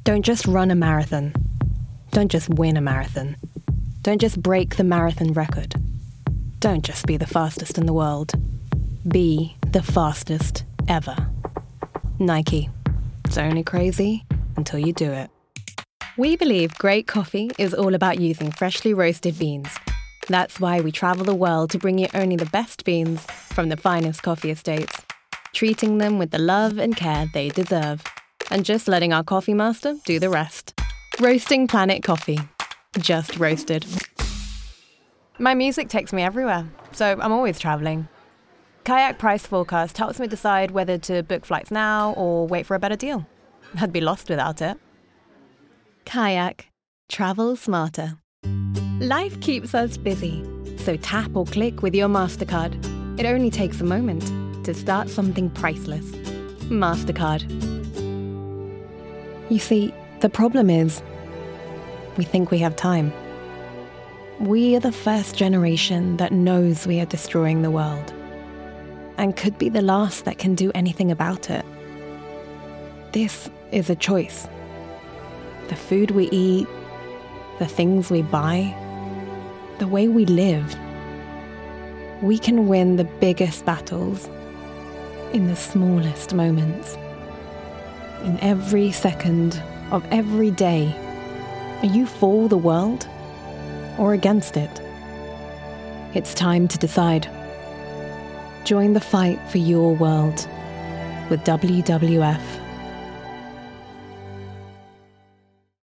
Don't just run a marathon. Don't just win a marathon. Don't just break the marathon record. Don't just be the fastest in the world. Be the fastest ever. Nike. It's only crazy until you do it. We believe great coffee is all about using freshly roasted beans. That's why we travel the world to bring you only the best beans from the finest coffee estates, treating them with the love and care they deserve, and just letting our coffee master do the rest. Roasting Planet Coffee. Just roasted. My music takes me everywhere, so I'm always traveling. Kayak Price Forecast helps me decide whether to book flights now or wait for a better deal. I'd be lost without it. Kayak. Travel smarter. Life keeps us busy, so tap or click with your MasterCard. It only takes a moment to start something priceless. MasterCard. You see, the problem is, we think we have time. We are the first generation that knows we are destroying the world, and could be the last that can do anything about it. This is a choice. The food we eat, the things we buy, the way we live. We can win the biggest battles in the smallest moments. In every second of every day, are you for the world or against it? It's time to decide. Join the fight for your world with WWF